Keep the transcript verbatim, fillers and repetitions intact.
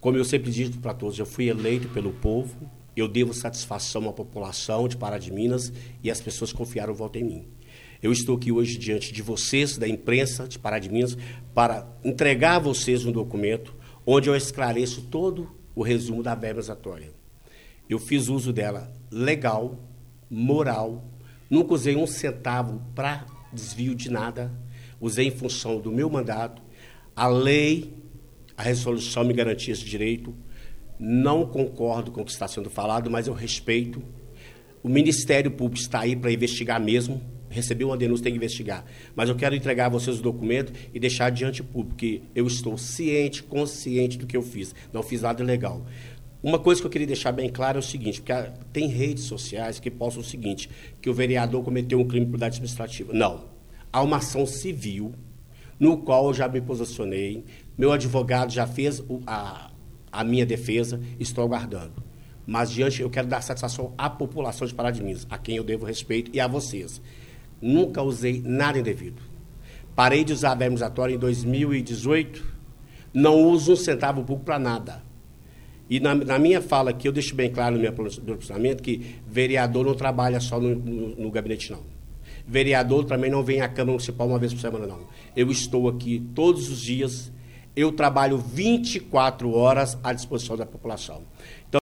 Como eu sempre digo para todos, eu fui eleito pelo povo, eu devo satisfação à população de Pará de Minas e as pessoas confiaram o voto em mim. Eu estou aqui hoje diante de vocês, da imprensa de Pará de Minas, para entregar a vocês um documento onde eu esclareço todo o resumo da verba exatória. Eu fiz uso dela legal, moral, nunca usei um centavo para desvio de nada, usei em função do meu mandato. A lei, a resolução me garantia esse direito. Não concordo com o que está sendo falado, mas eu respeito. O Ministério Público está aí para investigar mesmo. Recebeu uma denúncia, tem que investigar. Mas eu quero entregar a vocês o documento e deixar diante do público que eu estou ciente, consciente do que eu fiz. Não fiz nada ilegal. Uma coisa que eu queria deixar bem claro é o seguinte, porque tem redes sociais que postam o seguinte, que o vereador cometeu um crime por improbidade administrativa. Não. Há uma ação civil, no qual eu já me posicionei, meu advogado já fez a, a minha defesa, estou aguardando. Mas, diante, eu quero dar satisfação à população de Pará de Minas, a quem eu devo respeito, e a vocês. Nunca usei nada indevido. Parei de usar a verba exatória em dois mil e dezoito, não uso um centavo público para nada. E na, na minha fala aqui, eu deixo bem claro no meu posicionamento que vereador não trabalha só no, no, no gabinete, não. Vereador também não vem à Câmara Municipal uma vez por semana, não. Eu estou aqui todos os dias, eu trabalho vinte e quatro horas à disposição da população. Então,